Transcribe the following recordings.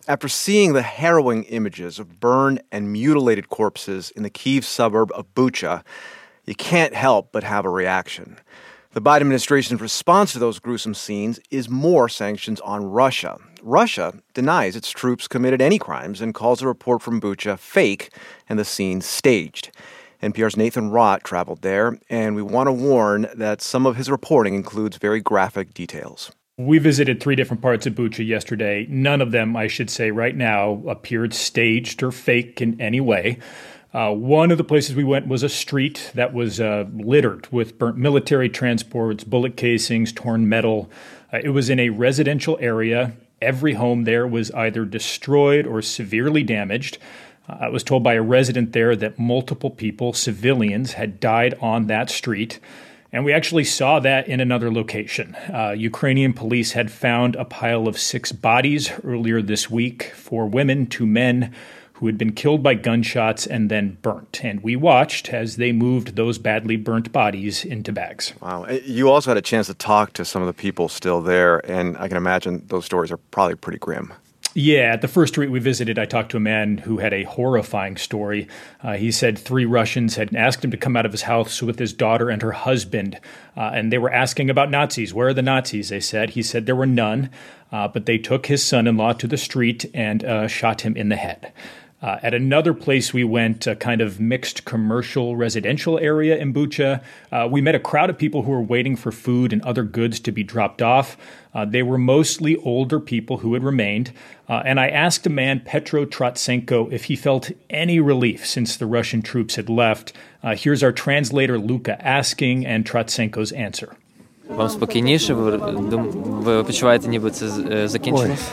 After seeing the harrowing images of burned and mutilated corpses in the Kyiv suburb of Bucha, you can't help but have a reaction. The Biden administration's response to those gruesome scenes is more sanctions on Russia. Russia denies its troops committed any crimes and calls a report from Bucha fake and the scenes staged. NPR's Nathan Rott traveled there, and we want to warn that some of his reporting includes very graphic details. We visited 3 different parts of Bucha yesterday. None of them, I should say right now, appeared staged or fake in any way. One of the places we went was a street that was littered with burnt military transports, bullet casings, torn metal. It was in a residential area. Every home there was either destroyed or severely damaged. I was told by a resident there that multiple people, civilians, had died on that street. And we actually saw that in another location. Ukrainian police had found a pile of 6 bodies earlier this week, 4 women, 2 men, who had been killed by gunshots and then burnt. And we watched as they moved those badly burnt bodies into bags. Wow. You also had a chance to talk to some of the people still there, and I can imagine those stories are probably pretty grim. Yeah, at the first street we visited, I talked to a man who had a horrifying story. He said 3 Russians had asked him to come out of his house with his daughter and her husband, and they were asking about Nazis. Where are the Nazis, they said. He said there were none, but they took his son-in-law to the street and shot him in the head. At another place we went, a kind of mixed commercial residential area in Bucha, we met a crowd of people who were waiting for food and other goods to be dropped off. They were mostly older people who had remained. And I asked a man, Petro Trotsenko, if he felt any relief since the Russian troops had left. Here's our translator, Luka, asking, and Trotsenko's answer. Вам спокійніше? Ви почуваєте, ніби це закінчилось?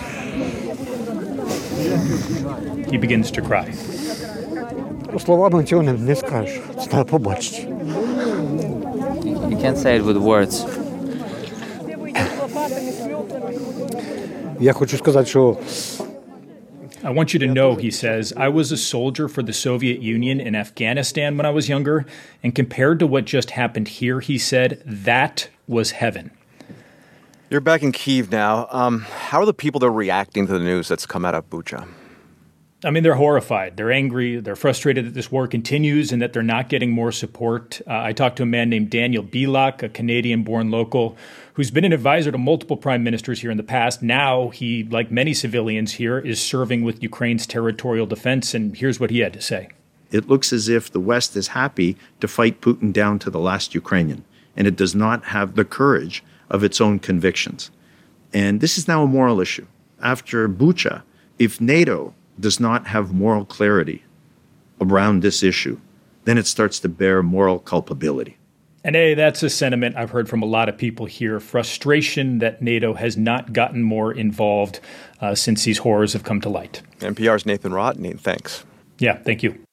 He begins to cry. Словами цього не скажеш. Це треба побачити. You can't say it with words. Я хочу сказати, що I want you to know, he says, I was a soldier for the Soviet Union in Afghanistan when I was younger, and compared to what just happened here, he said, that was heaven. You're back in Kyiv now. How are the people there reacting to the news that's come out of Bucha? I mean, they're horrified. They're angry. They're frustrated that this war continues and that they're not getting more support. I talked to a man named Daniel Bilak, a Canadian-born local, who's been an advisor to multiple prime ministers here in the past. Now he, like many civilians here, is serving with Ukraine's territorial defense. And here's what he had to say. It looks as if the West is happy to fight Putin down to the last Ukrainian, and it does not have the courage of its own convictions. And this is now a moral issue. After Bucha, if NATO does not have moral clarity around this issue, then it starts to bear moral culpability. And hey, that's a sentiment I've heard from a lot of people here. Frustration that NATO has not gotten more involved since these horrors have come to light. NPR's Nathan Rott. Nathan, thanks. Yeah, thank you.